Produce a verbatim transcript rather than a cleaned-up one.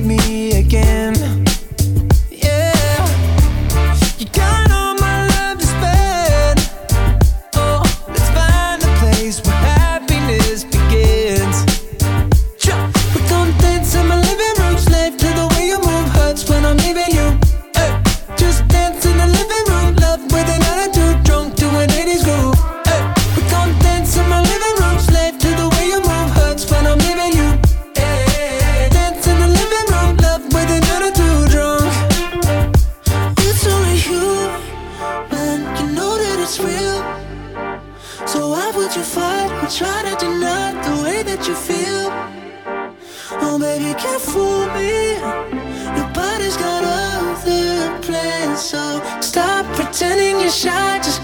me again. Yeah, you got all my love to spend. Oh, let's find a place where happiness begins. We're gonna dance in my living room, slave to the way you move. Hurts when I'm leaving you. Hey, just dance in the living room, love with an attitude, drunk to an eighties groove. Hey, we're gonna dance in my living room, slave to the way you move. Hurts when I'm leaving you. Hey, dance in the living room, love with an attitude, drunk. It's only you, man, you know that it's real. So why would you fight or try to deny the way that you feel? Oh baby, can't fool me. Nobody's got other plans. So stop pretending you're shy. Just